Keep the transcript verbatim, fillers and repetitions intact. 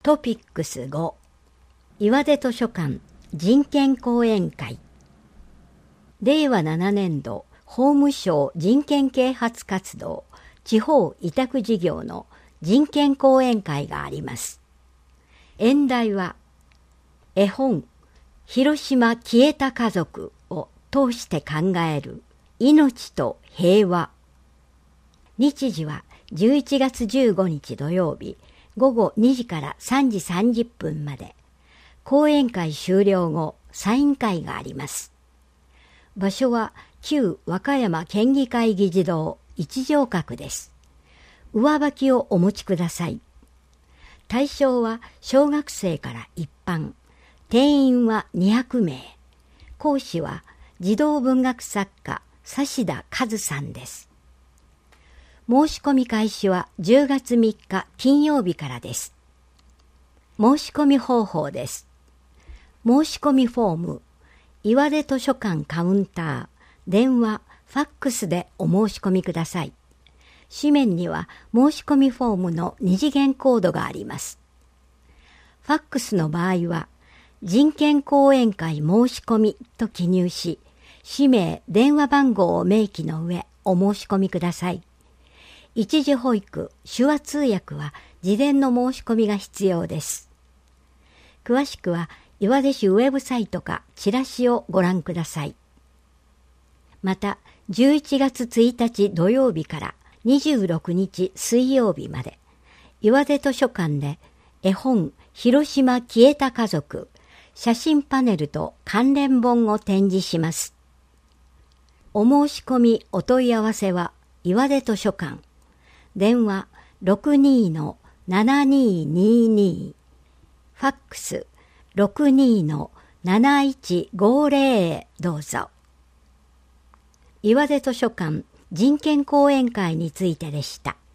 トピックスご、岩出図書館人権講演会。れいわななねんど法務省人権啓発活動地方委託事業の人権講演会があります。演題は絵本広島消えた家族を通して考える命と平和。日時はじゅういちがつじゅうごにち土曜日ごごにじからさんじさんじゅっぷんまで。講演会終了後サイン会があります。場所は旧和歌山県議会議事堂一条閣です。上履きをお持ちください。対象は小学生から一般。定員はにひゃくめい。講師は児童文学作家指田和さんです。申し込み開始はじゅうがつみっか金曜日からです。申し込み方法です。申し込みフォーム、岩出図書館カウンター、電話、ファックスでお申し込みください。紙面には申し込みフォームの二次元コードがあります。ファックスの場合は、人権講演会申し込みと記入し、氏名、電話番号を明記の上、お申し込みください。一時保育、手話通訳は事前の申し込みが必要です。詳しくは、岩出市ウェブサイトかチラシをご覧ください。また、じゅういちがつついたち土曜日からにじゅうろくにち水曜日まで、岩出図書館で絵本広島消えた家族、写真パネルと関連本を展示します。お申し込みお問い合わせは岩出図書館、電話 ろくにーのななにーにーにー、ファックス ろくにーのなないちごーぜろ へどうぞ。岩出図書館人権講演会についてでした。